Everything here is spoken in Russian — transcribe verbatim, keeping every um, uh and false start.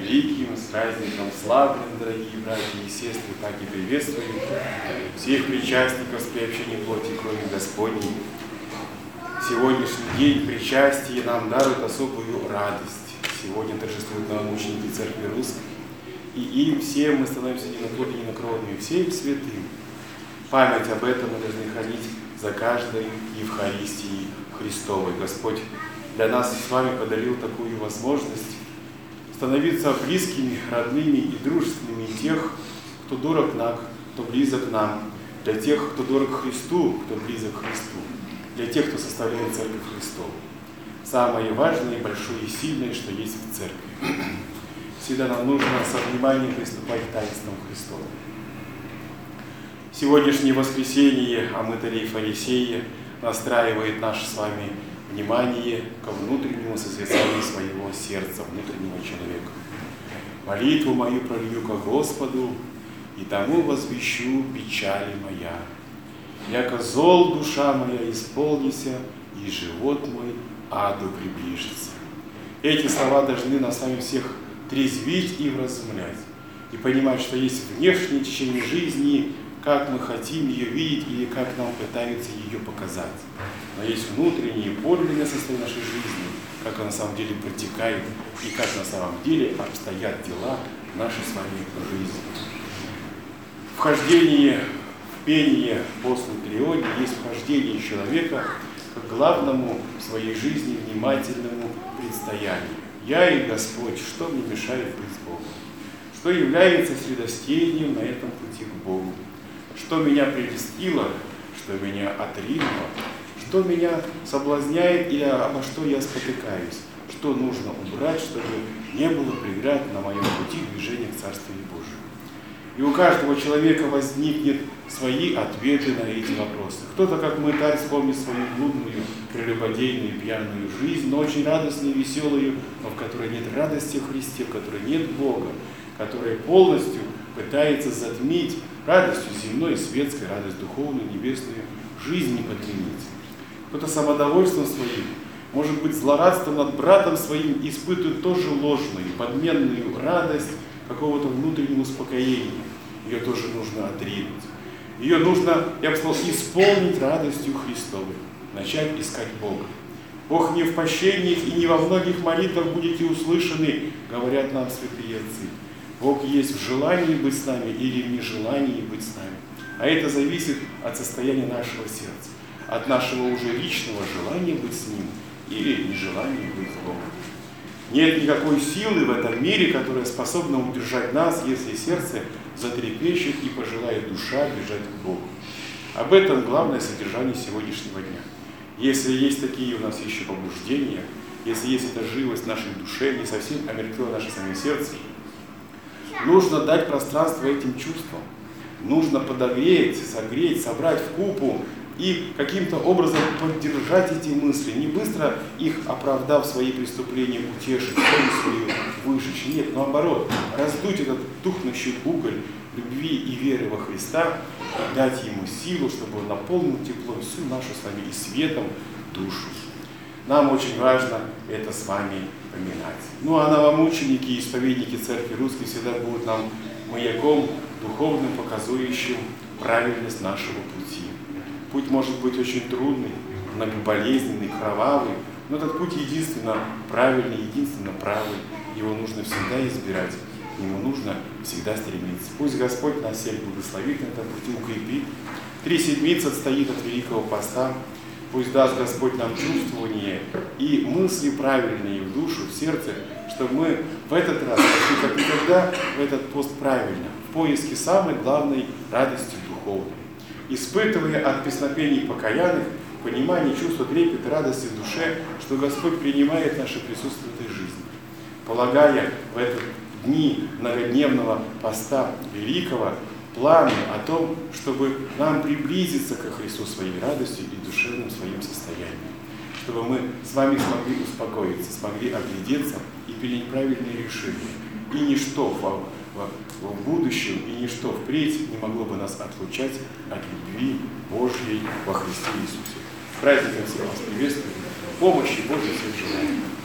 великим, с праздником славным, дорогие братья и сестры, так и приветствую всех причастников с приобщением плоти и крови Господней. Сегодняшний день причастия нам дарует особую радость. Сегодня торжествуют новомученики Церкви Русской, и им всем мы становимся единокровными, всем святым. Память об этом мы должны хранить за каждой Евхаристией Христовой. Господь для нас с вами подарил такую возможность становиться близкими, родными и дружественными тех, кто дорог нам, кто близок нам, для тех, кто дорог Христу, кто близок Христу, для тех, кто составляет Церковь Христову. Самое важное, большое и сильное, что есть в Церкви. Всегда нам нужно со вниманием приступать к таинствам Христовым. Сегодняшнее воскресенье омытаря и фарисея настраивает наше с вами внимание ко внутреннему созерцанию своего сердца, внутреннего человека. Молитву мою пролью ко Господу, и тому возвещу печали моя. Яко зол душа моя исполнися, и живот мой аду приближится. Эти слова должны нас с вами всех трезвить и вразумлять, и понимать, что есть внешнее течение жизни, как мы хотим ее видеть или как нам пытаются ее показать. Но есть внутреннее, подлинное состояние нашей жизни, как она на самом деле протекает и как на самом деле обстоят дела нашей с вами жизни. Вхождение в пение после трионии есть вхождение человека к главному в своей жизни внимательному предстоянию. Я и Господь, что мне мешает быть с Богом? Что является средостением на этом пути к Богу? Что меня прельстило, что меня отринуло, что меня соблазняет и обо что я спотыкаюсь, что нужно убрать, чтобы не было преград на моем пути движения к Царствию Божию. И у каждого человека возникнет свои ответы на эти вопросы. Кто-то, как мытарь, вспомнит свою блудную, прелюбодейную, пьяную жизнь, но очень радостную, веселую, но в которой нет радости в Христе, в которой нет Бога, которая полностью пытается затмить радостью земной и светской, радость духовную, небесную, жизнь не подменить. Кто-то самодовольством своим, может быть, злорадством над братом своим испытывает тоже ложную, подменную радость какого-то внутреннего успокоения. Ее тоже нужно отринуть. Ее нужно, я бы сказал, исполнить радостью Христовой, начать искать Бога. Бог не в пощениях и не во многих молитвах будете услышаны, говорят нам святые отцы. Бог есть в желании быть с нами или в нежелании быть с нами. А это зависит от состояния нашего сердца, от нашего уже личного желания быть с Ним или нежелания быть с Богом. Нет никакой силы в этом мире, которая способна удержать нас, если сердце затрепещет и пожелает душа бежать к Богу. Об этом главное содержание сегодняшнего дня. Если есть такие у нас еще побуждения, если есть эта живость в нашей душе, не совсем омертвело наше самое сердце, нужно дать пространство этим чувствам. Нужно подогреть, согреть, собрать в купу и каким-то образом поддержать эти мысли. Не быстро их, оправдав свои преступления, утешить, совесть свою выжечь. Нет, наоборот, раздуть этот тухнущий уголь любви и веры во Христа, дать ему силу, чтобы он наполнил теплом всю нашу с вами и светом душу. Нам очень важно это с вами поминать. Ну а новомученики и исповедники Церкви Русской всегда будут нам маяком духовным, показующим правильность нашего пути. Путь может быть очень трудный, многоболезненный, кровавый, но этот путь единственно правильный, единственно правый. Его нужно всегда избирать, к нему нужно всегда стремиться. Пусть Господь нас всех благословит на этом пути, укрепит. Три седмицы отстоит от Великого Поста. Пусть даст Господь нам чувствование и мысли правильные в душу, в сердце, чтобы мы в этот раз, как никогда, в этот пост правильно, в поиске самой главной радости духовной, испытывая от песнопений покаянных понимание, чувство трепета, радости в душе, что Господь принимает наше присутствие в этой жизни, полагая в этот дни многодневного поста великого планы о том, чтобы нам приблизиться ко Христу своей радостью и душевным своим состоянием, чтобы мы с вами смогли успокоиться, смогли оглядеться и принять правильные решения. И ничто в, в, в будущем, и ничто впредь не могло бы нас отлучать от любви Божьей во Христе Иисусе. С праздником всех вас приветствую, помощи Божьей всех желаю.